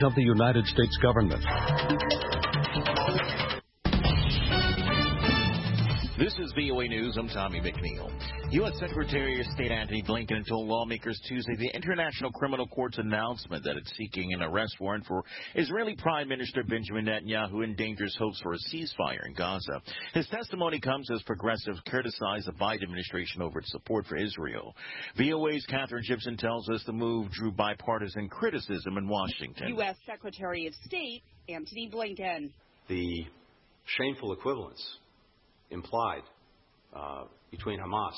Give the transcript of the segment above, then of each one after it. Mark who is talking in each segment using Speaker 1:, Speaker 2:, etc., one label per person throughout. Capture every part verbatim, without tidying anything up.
Speaker 1: of the United States government.
Speaker 2: This is V O A News. I'm Tommy McNeil. U S Secretary of State Antony Blinken told lawmakers Tuesday the International Criminal Court's announcement that it's seeking an arrest warrant for Israeli Prime Minister Benjamin Netanyahu endangers hopes for a ceasefire in Gaza. His testimony comes as progressives criticize the Biden administration over its support for Israel. V O A's Catherine Gibson tells us the move drew bipartisan criticism in Washington.
Speaker 3: U S Secretary of State Antony Blinken.
Speaker 4: The shameful equivalence implied uh, between Hamas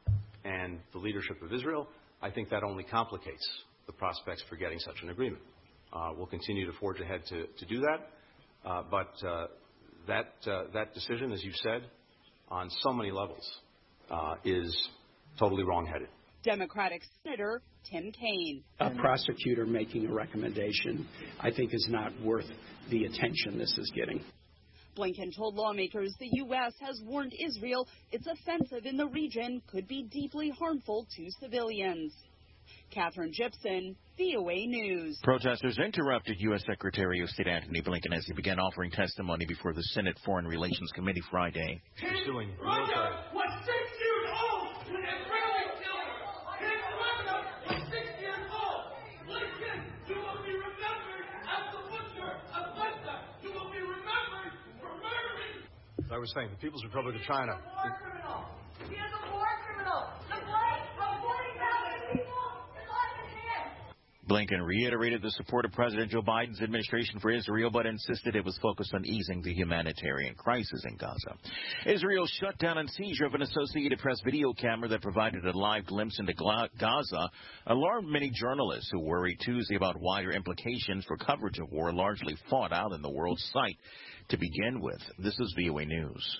Speaker 4: and the leadership of Israel, I think that only complicates the prospects for getting such an agreement. Uh, we'll continue to forge ahead to, to do that, uh, but uh, that, uh, that decision, as you said, on so many levels, uh, is totally wrong-headed.
Speaker 3: Democratic Senator Tim Kaine.
Speaker 5: A prosecutor making a recommendation, I think, is not worth the attention this is getting.
Speaker 3: Blinken told lawmakers the U S has warned Israel its offensive in the region could be deeply harmful to civilians. Catherine Gibson, V O A News.
Speaker 2: Protesters interrupted U S Secretary of State Antony Blinken as he began offering testimony before the Senate Foreign Relations Committee Friday.
Speaker 4: Pursuing
Speaker 6: Russia was six years old when Israeli killed King Russia was six years old. Blinken, you will be remembered as the butcher of Gaza. You will be remembered for murdering.
Speaker 4: I was saying, the People's Republic of China.
Speaker 6: He is a war criminal. He is a war criminal. The blood of forty thousand people is on his hands.
Speaker 2: Blinken reiterated the support of President Joe Biden's administration for Israel, but insisted it was focused on easing the humanitarian crisis in Gaza. Israel's shutdown and seizure of an Associated Press video camera that provided a live glimpse into Gaza alarmed many journalists who worried Tuesday about wider implications for coverage of war largely fought out in the world's sight to begin with. This is V O A News.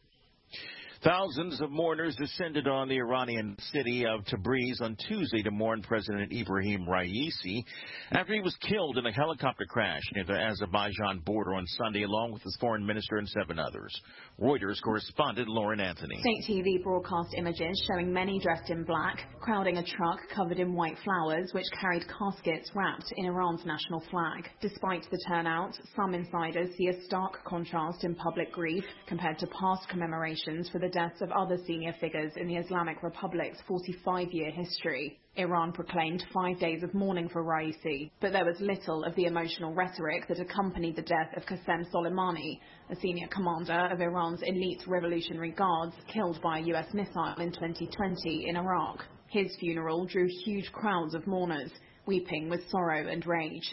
Speaker 2: Thousands of mourners descended on the Iranian city of Tabriz on Tuesday to mourn President Ibrahim Raisi after he was killed in a helicopter crash near the Azerbaijan border on Sunday, along with his foreign minister and seven others. Reuters correspondent Lauren Anthony.
Speaker 7: State T V broadcast images showing many dressed in black, crowding a truck covered in white flowers which carried caskets wrapped in Iran's national flag. Despite the turnout, some insiders see a stark contrast in public grief compared to past commemorations for the deaths of other senior figures in the Islamic Republic's forty-five-year history. Iran proclaimed five days of mourning for Raisi, but there was little of the emotional rhetoric that accompanied the death of Qasem Soleimani, a senior commander of Iran's elite Revolutionary Guards killed by a U S missile in twenty twenty in Iraq. His funeral drew huge crowds of mourners, weeping with sorrow and rage.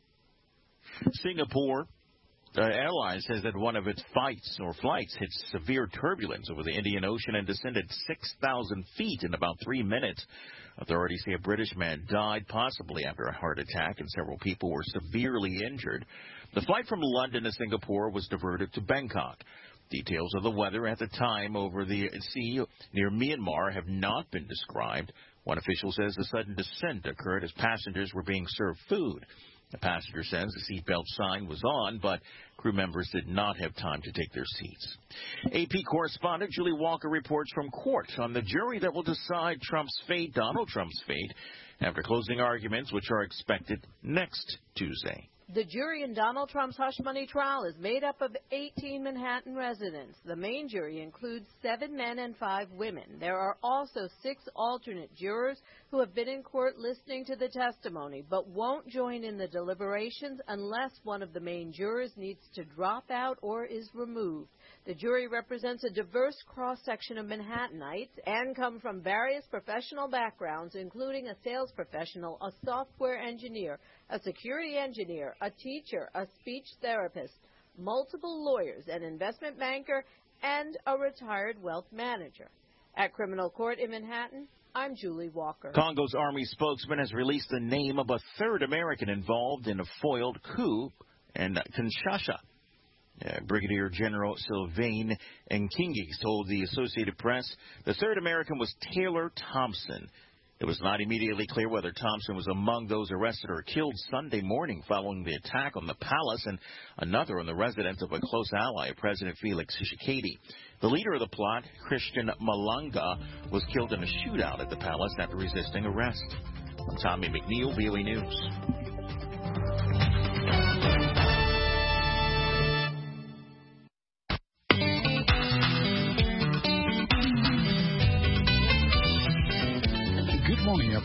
Speaker 2: Singapore The airline says that one of its flights or flights hit severe turbulence over the Indian Ocean and descended six thousand feet in about three minutes. Authorities say a British man died, possibly after a heart attack, and several people were severely injured. The flight from London to Singapore was diverted to Bangkok. Details of the weather at the time over the sea near Myanmar have not been described. One official says the sudden descent occurred as passengers were being served food. The passenger says the seatbelt sign was on, but crew members did not have time to take their seats. A P correspondent Julie Walker reports from court on the jury that will decide Trump's fate, Donald Trump's fate, after closing arguments, which are expected next Tuesday.
Speaker 8: The jury in Donald Trump's hush money trial is made up of eighteen Manhattan residents. The main jury includes seven men and five women. There are also six alternate jurors who have been in court listening to the testimony, but won't join in the deliberations unless one of the main jurors needs to drop out or is removed. The jury represents a diverse cross-section of Manhattanites and come from various professional backgrounds, including a sales professional, a software engineer, a security engineer, a teacher, a speech therapist, multiple lawyers, an investment banker, and a retired wealth manager. At Criminal Court in Manhattan, I'm Julie Walker.
Speaker 2: Congo's army spokesman has released the name of a third American involved in a foiled coup in Kinshasa. Uh, Brigadier General Sylvain Nkingi told the Associated Press the third American was Taylor Thompson. It was not immediately clear whether Thompson was among those arrested or killed Sunday morning following the attack on the palace and another on the residence of a close ally of President Felix Tshisekedi. The leader of the plot, Christian Malanga, was killed in a shootout at the palace after resisting arrest. I'm Tommy McNeil, V O A News.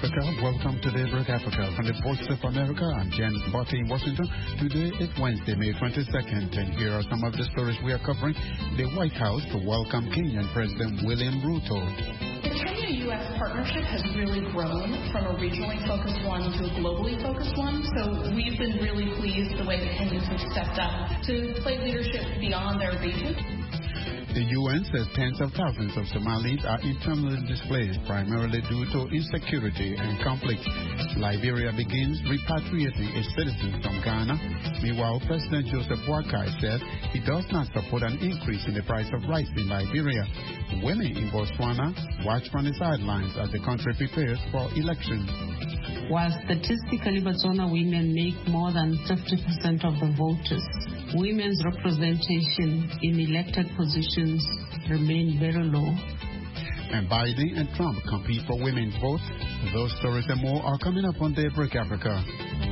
Speaker 9: Africa. Welcome to Daybreak Africa. From the Voice of America, I'm James Botti in Washington. Today is Wednesday, May twenty-second, and here are some of the stories we are covering. The White House to welcome Kenyan President William Ruto.
Speaker 10: The Kenya-U S partnership has really grown from a regionally focused one to a globally focused one, so we've been really pleased the way the Kenyans have stepped up to play leadership beyond their region.
Speaker 9: The U N says tens of thousands of Somalis are internally displaced, primarily due to insecurity and conflict. Liberia begins repatriating its citizens from Ghana. Meanwhile, President Joseph Boakai says he does not support an increase in the price of rice in Liberia. Women in Botswana watch from the sidelines as the country prepares for elections.
Speaker 11: While statistically Botswana women make more than fifty percent of the voters, women's representation in elected positions remain very low.
Speaker 9: And Biden and Trump compete for women's votes. Those stories and more are coming up on Daybreak Africa.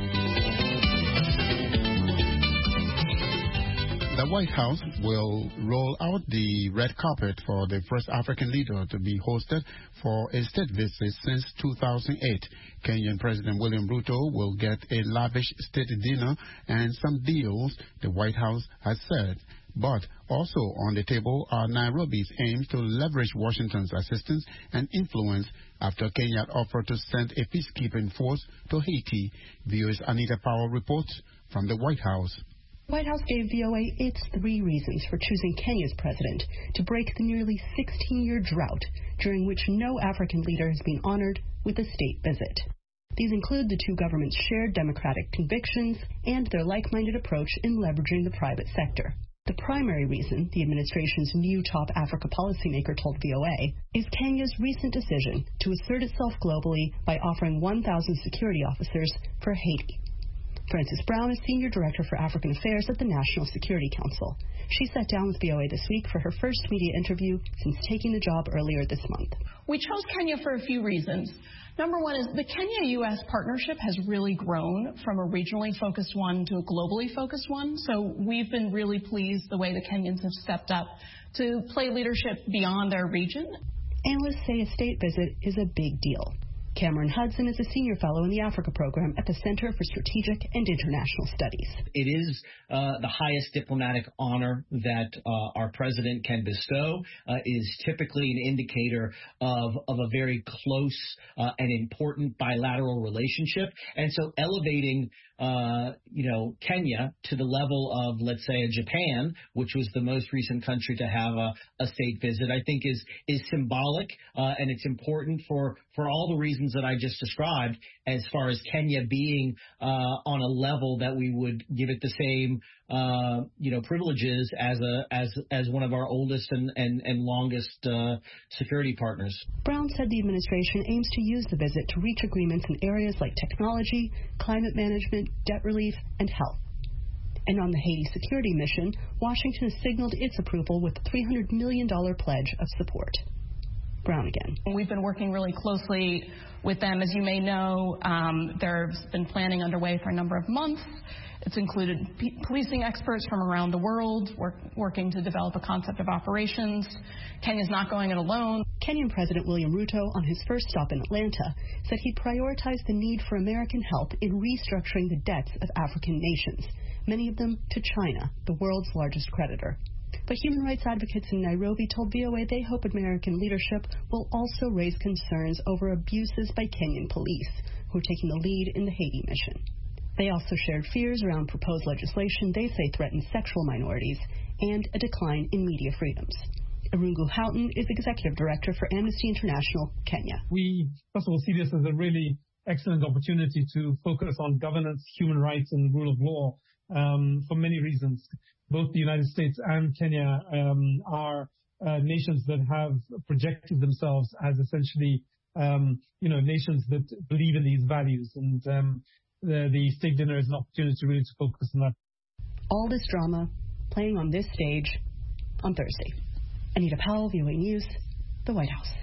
Speaker 9: The White House will roll out the red carpet for the first African leader to be hosted for a state visit since two thousand eight. Kenyan President William Ruto will get a lavish state dinner and some deals, the White House has said. But also on the table are Nairobi's aims to leverage Washington's assistance and influence after Kenya offered to send a peacekeeping force to Haiti. V O A's Anita Powell reports from the White House.
Speaker 12: The White House gave V O A its three reasons for choosing Kenya's president to break the nearly sixteen-year drought during which no African leader has been honored with a state visit. These include the two governments' shared democratic convictions and their like-minded approach in leveraging the private sector. The primary reason the administration's new top Africa policymaker told V O A is Kenya's recent decision to assert itself globally by offering one thousand security officers for Haiti. Frances Brown is Senior Director for African Affairs at the National Security Council. She sat down with V O A this week for her first media interview since taking the job earlier this month.
Speaker 10: We chose Kenya for a few reasons. Number one is the Kenya-U S partnership has really grown from a regionally focused one to a globally focused one. So we've been really pleased the way the Kenyans have stepped up to play leadership beyond their region.
Speaker 12: Analysts say a state visit is a big deal. Cameron Hudson is a senior fellow in the Africa program at the Center for Strategic and International Studies.
Speaker 13: It is uh, the highest diplomatic honor that uh, our president can bestow. Uh, is typically an indicator of, of a very close uh, and important bilateral relationship. And so elevating Uh, you know, Kenya to the level of, let's say, a Japan, which was the most recent country to have a, a state visit, I think is is symbolic, uh, and it's important for, for all the reasons that I just described, as far as Kenya being uh, on a level that we would give it the same, uh, you know, privileges as a as as one of our oldest and and, and longest uh, security partners.
Speaker 12: Brown said the administration aims to use the visit to reach agreements in areas like technology, climate management, debt relief, and health. And on the Haiti security mission, Washington has signaled its approval with a three hundred million dollars pledge of support. Brown again.
Speaker 10: We've been working really closely with them. As you may know, um, there's been planning underway for a number of months. It's included p- policing experts from around the world work, working to develop a concept of operations. Kenya's not going it alone.
Speaker 12: Kenyan President William Ruto, on his first stop in Atlanta, said he prioritized the need for American help in restructuring the debts of African nations, many of them to China, the world's largest creditor. But human rights advocates in Nairobi told V O A they hope American leadership will also raise concerns over abuses by Kenyan police, who are taking the lead in the Haiti mission. They also shared fears around proposed legislation they say threatens sexual minorities and a decline in media freedoms. Irungu Houghton is Executive Director for Amnesty International, Kenya.
Speaker 14: We, first of all, see this as a really excellent opportunity to focus on governance, human rights, and rule of law um, for many reasons. Both the United States and Kenya um, are uh, nations that have projected themselves as essentially, um, you know, nations that believe in these values. And um, the, the state dinner is an opportunity really to focus on that.
Speaker 12: All this drama playing on this stage on Thursday. Anita Powell, V O A News, the White House.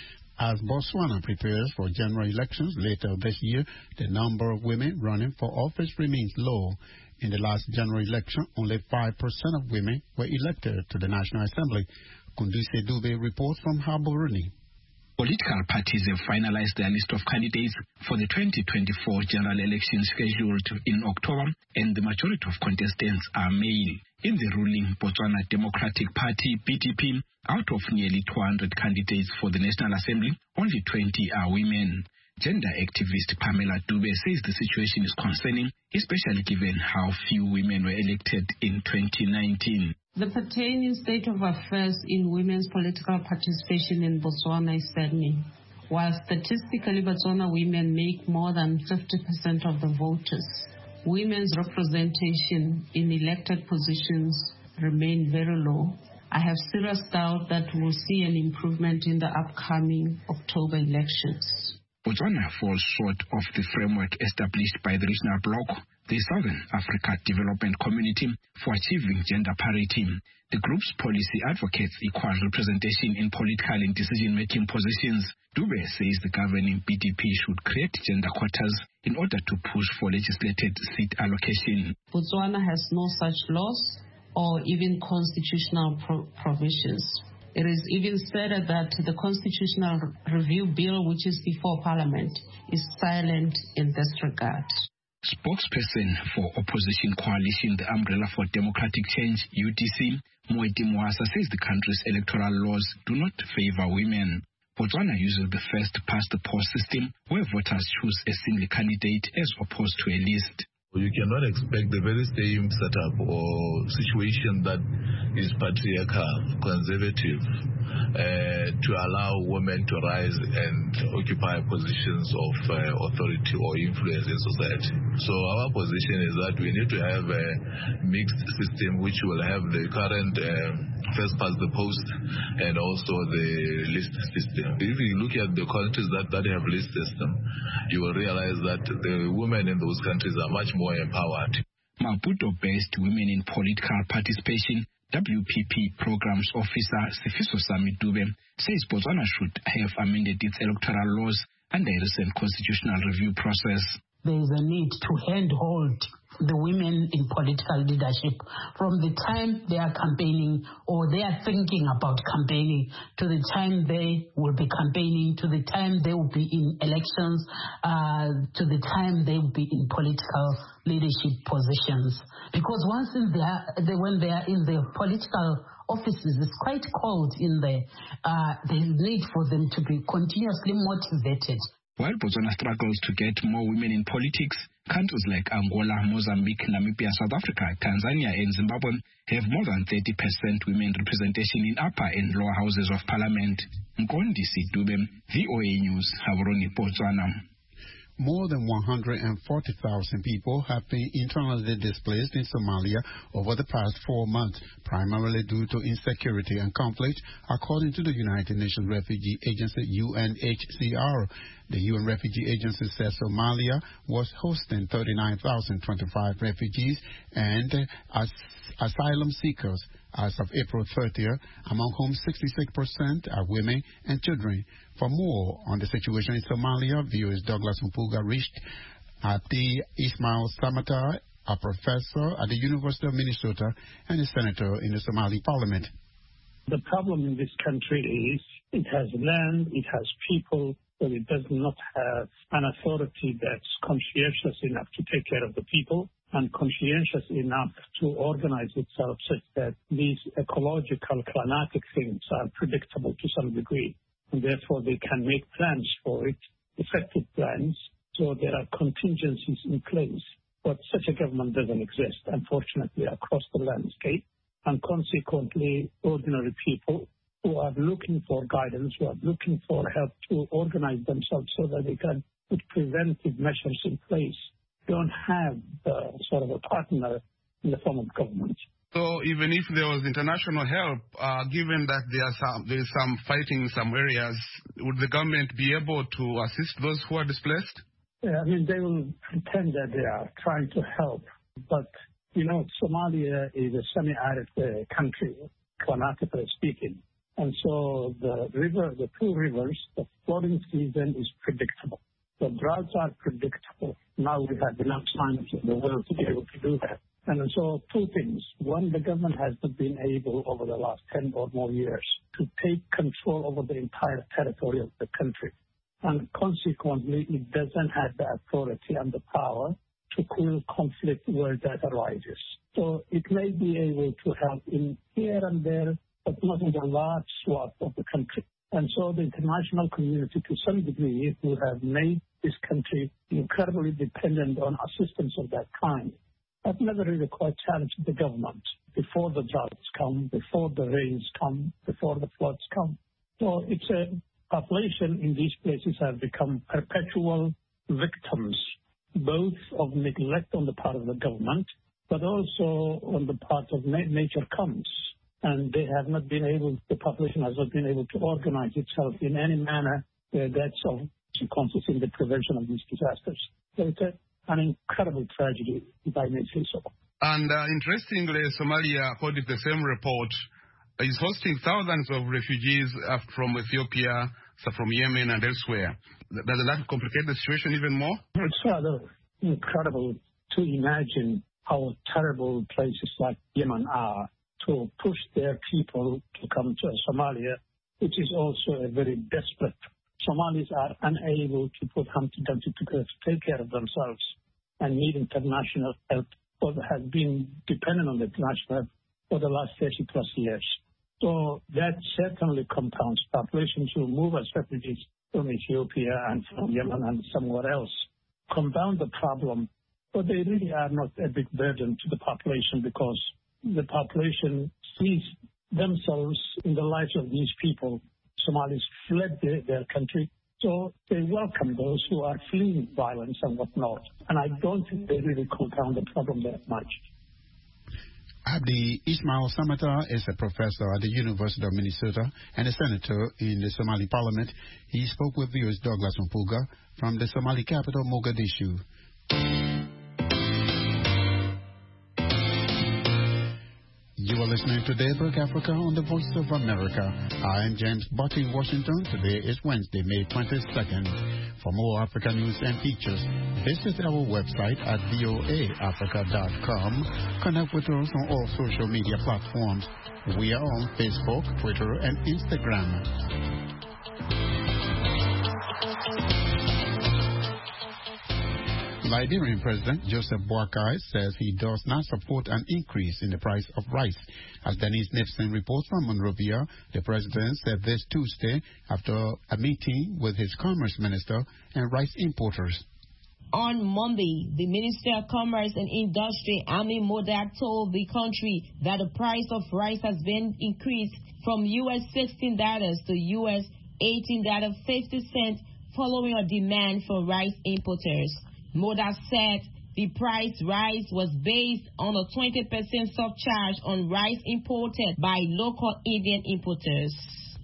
Speaker 9: As Botswana prepares for general elections later this year, the number of women running for office remains low. In the last general election, only five percent of women were elected to the National Assembly. Kunduse Dube reports from Gaborone.
Speaker 15: Political parties have finalized their list of candidates for the twenty twenty-four general election scheduled in October, and the majority of contestants are male. In the ruling Botswana Democratic Party, B D P, out of nearly two hundred candidates for the National Assembly, only twenty are women. Gender activist Pamela Dube says the situation is concerning, especially given how few women were elected in twenty nineteen.
Speaker 11: The pertaining state of affairs in women's political participation in Botswana is saddening. While statistically Botswana women make more than fifty percent of the voters, women's representation in elected positions remain very low. I have serious doubt that we will see an improvement in the upcoming October elections.
Speaker 15: Botswana falls short of the framework established by the regional bloc, the Southern Africa Development Community, for achieving gender parity. The group's policy advocates equal representation in political and decision-making positions. Dube says the governing B D P should create gender quotas in order to push for legislated seat allocation.
Speaker 11: Botswana has no such laws or even constitutional pro- provisions. It is even said that the Constitutional Review Bill, which is before Parliament, is silent in this regard.
Speaker 15: Spokesperson for opposition coalition, the Umbrella for Democratic Change, U D C, Moeti Moasa, says the country's electoral laws do not favor women. Botswana uses the first past the post system, where voters choose a single candidate as opposed to a list.
Speaker 16: You cannot expect the very same setup or situation that is patriarchal, conservative, uh, to allow women to rise and occupy positions of uh, authority or influence in society. So our position is that we need to have a mixed system which will have the current uh, first past the post and also the list system. If you look at the countries that, that have list system, you will realize that the women in those countries are much more empowered.
Speaker 15: Maputo-based Women in Political Participation, W P P Programs Officer Sifiso Sami Dube, says Botswana should have amended its electoral laws under a recent constitutional review process.
Speaker 17: There is a need to handhold the women in political leadership from the time they are campaigning or they are thinking about campaigning to the time they will be campaigning, to the time they will be in elections, uh, to the time they will be in political leadership positions. Because once in their, they, when they are in their political offices, it's quite cold in there. Uh, there is need for them to be continuously motivated.
Speaker 15: While Botswana struggles to get more women in politics, countries like Angola, Mozambique, Namibia, South Africa, Tanzania, and Zimbabwe have more than thirty percent women representation in upper and lower houses of parliament. Nkondisi Dube, V O A News, Gaborone, Botswana.
Speaker 9: More than one hundred forty thousand people have been internally displaced in Somalia over the past four months, primarily due to insecurity and conflict, according to the United Nations Refugee Agency, U N H C R. The U N Refugee Agency says Somalia was hosting thirty-nine thousand twenty-five refugees and as asylum seekers as of April thirtieth, among whom sixty-six percent are women and children. For more on the situation in Somalia, V O A's Douglas Mpuga reached Ati Ismail Samata, a professor at the University of Minnesota and a senator in the Somali parliament.
Speaker 18: The problem in this country is it has land, it has people, but it does not have an authority that's conscientious enough to take care of the people and conscientious enough to organize itself such that these ecological climatic things are predictable to some degree. And therefore they can make plans for it, effective plans, so there are contingencies in place. But such a government doesn't exist, unfortunately, across the landscape. And consequently, ordinary people who are looking for guidance, who are looking for help to organize themselves so that they can put preventive measures in place, don't have uh, sort of a partner in the form of government.
Speaker 19: So even if there was international help, uh, given that there, are some, there is some fighting in some areas, would the government be able to assist those who are displaced?
Speaker 18: Yeah, I mean, they will pretend that they are trying to help. But, you know, Somalia is a semi-arid uh, country, climatically speaking. And so the river, the two rivers, the flooding season is predictable. The droughts are predictable. Now we have enough time in the world to be able to do that. And so two things. One, the government has not been able over the last ten or more years to take control over the entire territory of the country. And consequently, it doesn't have the authority and the power to quell conflict where that arises. So it may be able to help in here and there, but not in a large swath of the country. And so the international community, to some degree, who have made this country incredibly dependent on assistance of that kind, have never really quite challenged the government before the droughts come, before the rains come, before the floods come. So it's a population in these places have become perpetual victims, both of neglect on the part of the government, but also on the part of na- nature comes. And they have not been able, the population has not been able to organize itself in any manner uh, that's of consequences in the prevention of these disasters. So it's a an incredible tragedy, if I may say so.
Speaker 19: And uh, interestingly, Somalia, according to the same report, is hosting thousands of refugees uh, from Ethiopia, so from Yemen and elsewhere. Does that complicate the situation even more?
Speaker 18: It's rather incredible to imagine how terrible places like Yemen are to push their people to come to Somalia, which is also a very desperate. Somalis are unable to put Humpty Dumpty together to take care of themselves and need international help, or have been dependent on the international help for the last thirty plus years. So that certainly compounds populations who move as refugees from Ethiopia and from Yemen and somewhere else. Compound the problem, but they really are not a big burden to the population because the population sees themselves in the lives of these people. Somalis fled their, their country, so they welcome those who are fleeing violence and whatnot. And I don't think they really compound the problem that much.
Speaker 9: Abdi Ismail Samata is a professor at the University of Minnesota and a senator in the Somali parliament. He spoke with viewers Douglas Mpuga from the Somali capital, Mogadishu. You are listening to Daybreak Africa on the Voice of America. I am James Butt in Washington. Today is Wednesday, May twenty-second. For more African news and features, visit our website at V O A Africa dot com. Connect with us on all social media platforms. We are on Facebook, Twitter, and Instagram. Liberian President Joseph Boakai says he does not support an increase in the price of rice. As Denise Nipson reports from Monrovia, the president said this Tuesday after a meeting with his commerce minister and rice importers.
Speaker 20: On Monday, the Minister of Commerce and Industry, Amin Modak, told the country that the price of rice has been increased from U S sixteen dollars to U S eighteen dollars and fifty cents following a demand for rice importers. Modak said the price rise was based on a twenty percent surcharge on rice imported by local Indian importers.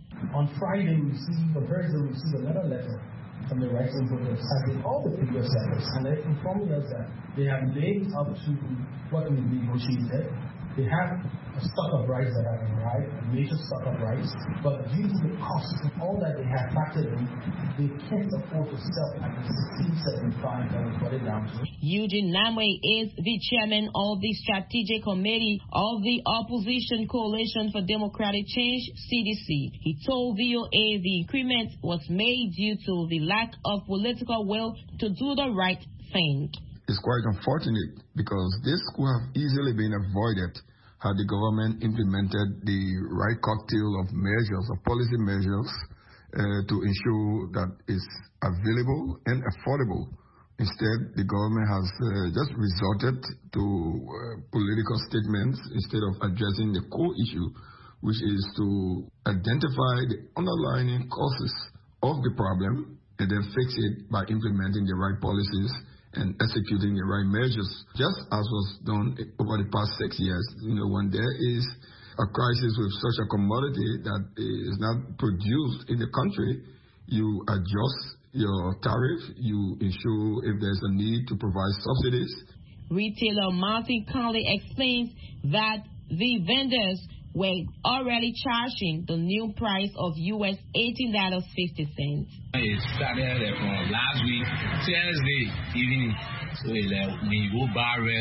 Speaker 21: On Friday, we received, the president received another letter from the rice importers citing all the previous letters, and they're informing us that they have lived up to what we negotiated. They have a stock of rice that have arrived, a major stock of rice, but due to the cost of all that they have factored in, they can't afford to sell at the sixteen seventy-five that was brought it down to.
Speaker 20: Eugene Namwe is the chairman of the Strategic Committee of the Opposition Coalition for Democratic Change, C D C. He told V O A the increment was made due to the lack of political will to do the right thing.
Speaker 22: It's quite unfortunate because this could have easily been avoided had the government implemented the right cocktail of measures, of policy measures, uh, to ensure that it's available and affordable. Instead, the government has uh, just resorted to uh, political statements instead of addressing the core issue, which is to identify the underlying causes of the problem and then fix it by implementing the right policies and executing the right measures, just as was done over the past six years. You know, when there is a crisis with such a commodity that is not produced in the country, you adjust your tariff, you ensure if there's a need to provide subsidies.
Speaker 20: Retailer Martin Conley explains that the vendors were already charging the new price of U S eighteen dollars and fifty cents.
Speaker 23: It started from last week, Thursday evening. So it's like when you go buy rice,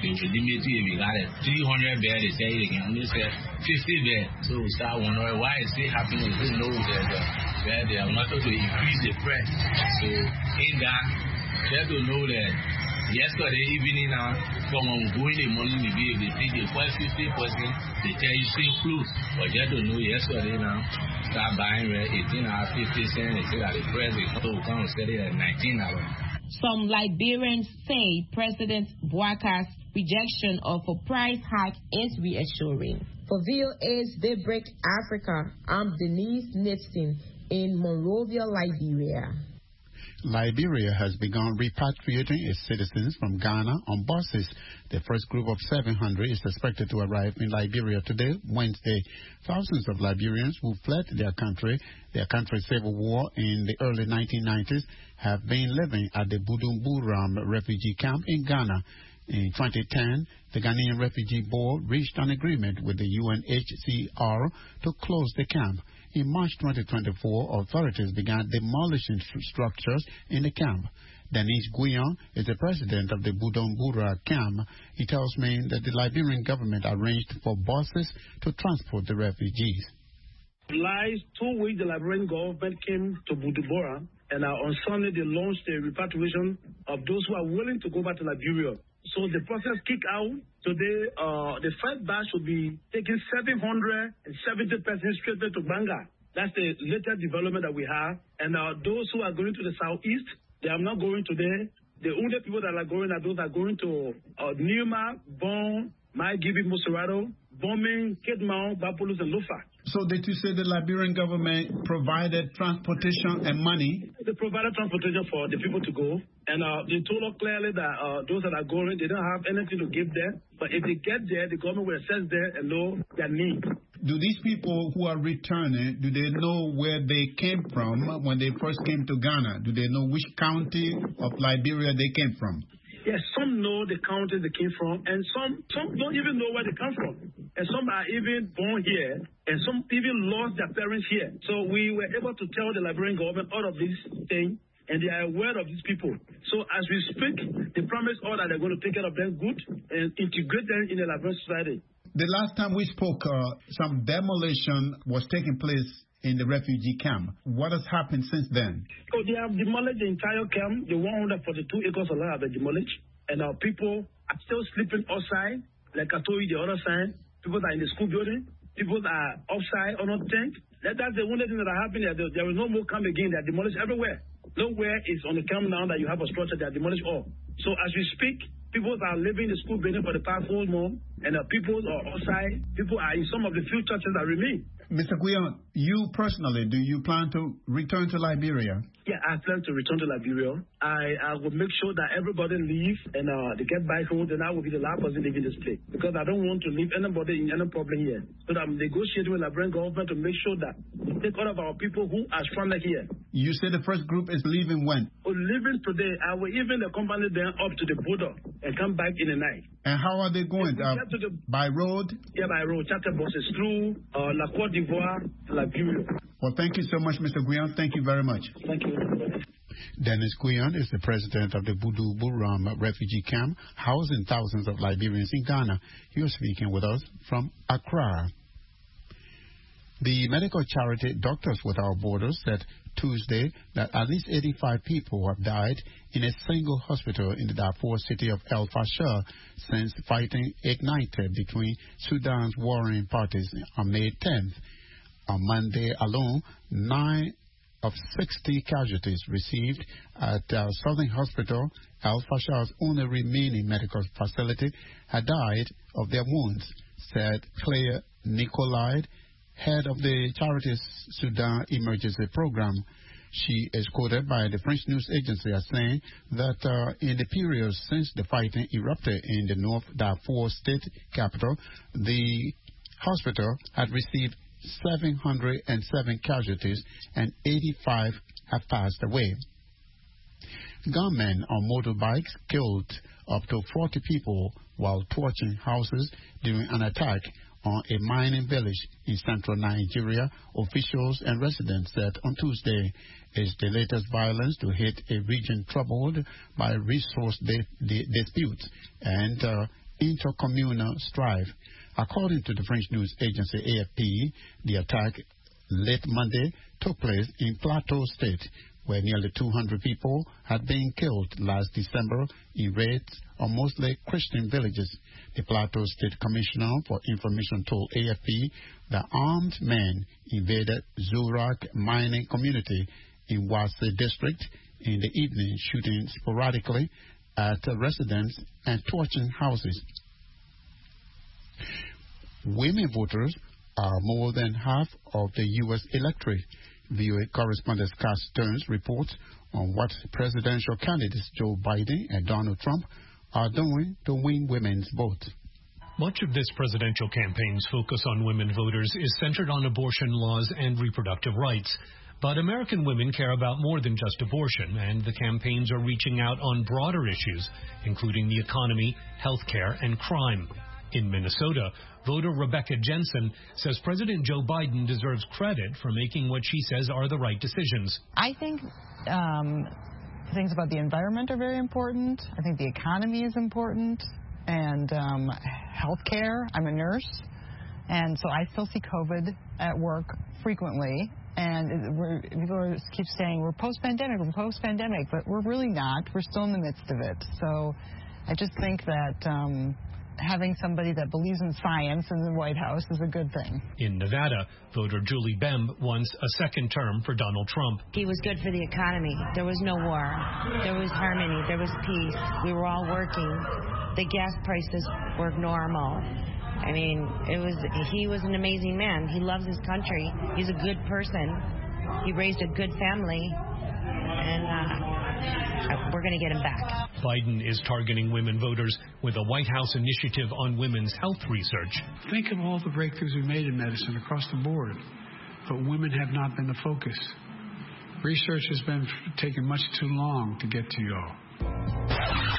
Speaker 1: immediately we got a three hundred bed, they say they can only say fifty bed. So we start wondering why it's still happening. We know that uh, where they are not to increase the price. So in that, they have to know that yesterday evening now, someone going the morning, maybe if they take the first fifty percent, they tell you still close. But you have to know yesterday now, start buying rare eighteen hours, fifty cents, they say that the price is so come set it at nineteen hours.
Speaker 20: Some Liberians say President Bouakar's rejection of a price hike is reassuring. For V O A's Daybreak Africa, I'm Denise Nixon in Monrovia, Liberia.
Speaker 9: Liberia has begun repatriating its citizens from Ghana on buses. The first group of seven hundred is expected to arrive in Liberia today, Wednesday. Thousands of Liberians who fled their country, their country's civil war in the early nineteen nineties, have been living at the Bujumbura refugee camp in Ghana. In twenty ten, the Ghanaian Refugee Board reached an agreement with the U N H C R to close the camp. In March twenty twenty-four, authorities began demolishing structures in the camp. Denise Guyon is the president of the Bujumbura camp. He tells me that the Liberian government arranged for buses to transport the refugees.
Speaker 5: Last two weeks, the Liberian government came to Bujumbura, and uh, on Sunday they launched a repatriation of those who are willing to go back to Liberia. So the process kicked out. Today, uh, the first batch will be taking seven hundred seventy persons straight to Banga. That's the latest development that we have. And uh, those who are going to the southeast, they are not going today. The only people that are going are those that are going to uh, Nima, Bon, Maigibi, Musarado, Bombing, Kidmount, Bapulus, and Lufa.
Speaker 9: So did you say the Liberian government provided transportation and money?
Speaker 5: They provided transportation for the people to go. And uh, they told us clearly that uh, those that are going, they don't have anything to give them. But if they get there, the government will assess them and know their needs.
Speaker 9: Do these people who are returning, do they know where they came from when they first came to Ghana? Do they know which county of Liberia they came from?
Speaker 5: Yes, some know the county they came from, and some, some don't even know where they come from. And some are even born here, and some even lost their parents here. So we were able to tell the Liberian government all of these things, and they are aware of these people. So as we speak, they promise all that they're going to take care of them good and integrate them in the Liberian society.
Speaker 9: The last time we spoke, uh, some demolition was taking place in the refugee camp. What has happened since then?
Speaker 5: So they have demolished the entire camp. The one hundred forty-two acres of land have been demolished. And our people are still sleeping outside. Like I told you the other side, people that are in the school building. People that are outside on a tent. That, that's the only thing that are happening. There, there is no more camp again. They are demolished everywhere. Nowhere is on the camp now that you have a structure. They are demolished all. So as we speak, people are living in the school building for the past four months. And the people are outside. People are in some of the few churches that remain.
Speaker 9: Mister Guyon, you personally, do you plan to return to Liberia?
Speaker 5: Yeah, I plan to return to Liberia. I, I will make sure that everybody leave and uh, they get back home, then I will be the last person leaving this place. Because I don't want to leave anybody in any problem here. So I'm negotiating with the Liberian government to make sure that we take all of our people who are stranded here.
Speaker 9: You said the first group is leaving when?
Speaker 5: Oh, leaving today. I will even accompany them up to the border and come back in the night.
Speaker 9: And how are they going? Uh,
Speaker 5: the,
Speaker 9: by road?
Speaker 5: Yeah, by road. Charter buses through uh, La Côte d'Ivoire, Liberia.
Speaker 9: Well, thank you so much, Mister Guyon. Thank you very much.
Speaker 5: Thank you.
Speaker 9: Dennis Guyon is the president of the Bujumbura refugee camp, housing thousands of Liberians in Ghana. He was speaking with us from Accra. The medical charity Doctors Without Borders said Tuesday that at least eighty-five people have died in a single hospital in the Darfur city of El Fasher since fighting ignited between Sudan's warring parties on May tenth. On Monday alone, nine of sixty casualties received at uh, Southern Hospital, El Fasher's only remaining medical facility, had died of their wounds, said Claire Nicolai, head of the charity's Sudan Emergency Program. She is quoted by the French news agency as saying that uh, in the period since the fighting erupted in the North Darfur state capital, the hospital had received seven hundred seven casualties and eighty-five have passed away. Gunmen on motorbikes killed up to forty people while torching houses during an attack on a mining village in central Nigeria, officials and residents said on Tuesday. Is the latest violence to hit a region troubled by resource di di disputes and uh, intercommunal strife. According to the French news agency A F P, the attack late Monday took place in Plateau State, where nearly two hundred people had been killed last December in raids on mostly Christian villages. The Plateau State Commissioner for Information told A F P that armed men invaded Zurak mining community in Wase district in the evening, shooting sporadically at residents and torching houses. Women voters are more than half of the U S electorate. V O A correspondent Scott Stearns reports on what presidential candidates Joe Biden and Donald Trump are doing to win women's vote.
Speaker 3: Much of this presidential campaign's focus on women voters is centered on abortion laws and reproductive rights. But American women care about more than just abortion, and the campaigns are reaching out on broader issues, including the economy, health care, and crime. In Minnesota, voter Rebecca Jensen says President Joe Biden deserves credit for making what she says are the right decisions.
Speaker 4: I think um, things about the environment are very important. I think the economy is important, and um, health care. I'm a nurse, and so I still see COVID at work frequently. And we're, people are, keep saying we're post-pandemic, we're post-pandemic, but we're really not. We're still in the midst of it. So I just think that um, having somebody that believes in science in the White House is a good thing.
Speaker 3: In Nevada, voter Julie Bemb wants a second term for Donald Trump.
Speaker 23: He was good for the economy. There was no war. There was harmony. There was peace. We were all working. The gas prices were normal. I mean, it was he was an amazing man. He loves his country. He's a good person. He raised a good family, and uh, we're going to get him back.
Speaker 3: Biden is targeting women voters with a White House initiative on women's health research.
Speaker 24: Think of all the breakthroughs we've made in medicine across the board, but women have not been the focus. Research has been taking much too long to get to you all.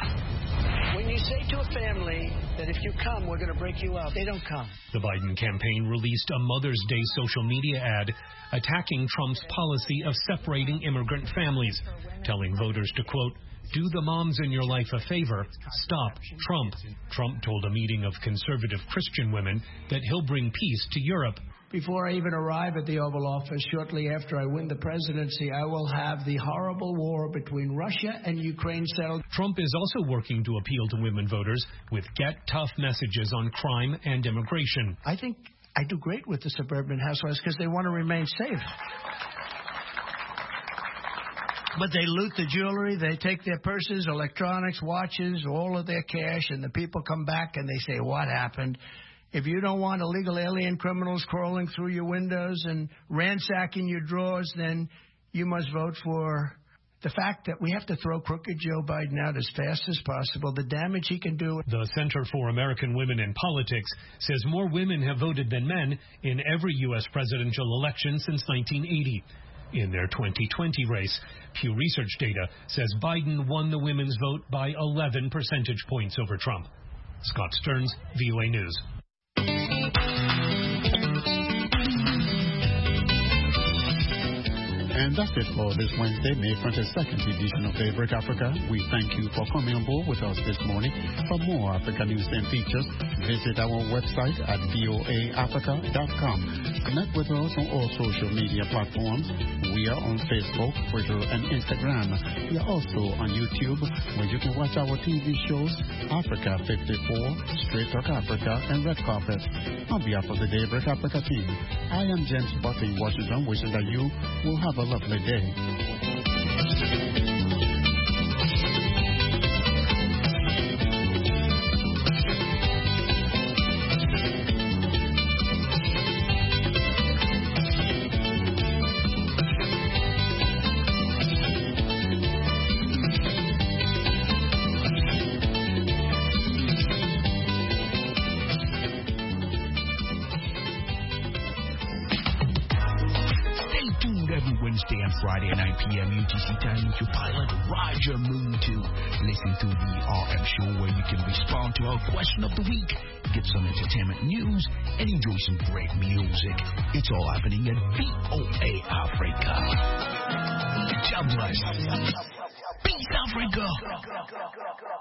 Speaker 25: When you say to a family that if you come, we're going to break you up, they don't come.
Speaker 3: The Biden campaign released a Mother's Day social media ad attacking Trump's policy of separating immigrant families, telling voters to, quote, do the moms in your life a favor, stop Trump. Trump told a meeting of conservative Christian women that he'll bring peace to Europe.
Speaker 25: Before I even arrive at the Oval Office, shortly after I win the presidency, I will have the horrible war between Russia and Ukraine settled.
Speaker 3: Trump is also working to appeal to women voters with get tough messages on crime and immigration.
Speaker 25: I think I do great with the suburban housewives because they want to remain safe. But they loot the jewelry, they take their purses, electronics, watches, all of their cash, and the people come back and they say, what happened? If you don't want illegal alien criminals crawling through your windows and ransacking your drawers, then you must vote for the fact that we have to throw crooked Joe Biden out as fast as possible, the damage he can do.
Speaker 3: The Center for American Women in Politics says more women have voted than men in every U S presidential election since nineteen eighty. In their twenty twenty race, Pew Research data says Biden won the women's vote by eleven percentage points over Trump. Scott Stearns, V O A News.
Speaker 9: And that's it for this Wednesday, May twenty-second edition of Daybreak Africa. We thank you for coming on board with us this morning. For more Africa news and features, visit our website at voa africa dot com. Connect with us on all social media platforms. We are on Facebook, Twitter, and Instagram. We are also on YouTube, where you can watch our T V shows, Africa fifty-four, Straight Talk Africa, and Red Carpet. On behalf of the Daybreak Africa team, I am James Buck in Washington, wishing that you will have a lovely day.
Speaker 26: Friday at nine p.m. U T C time with your pilot Roger Moon to listen to the R M show where you can respond to our question of the week, get some entertainment news, and enjoy some great music. It's all happening at V O A Africa. God bless. Peace, Africa.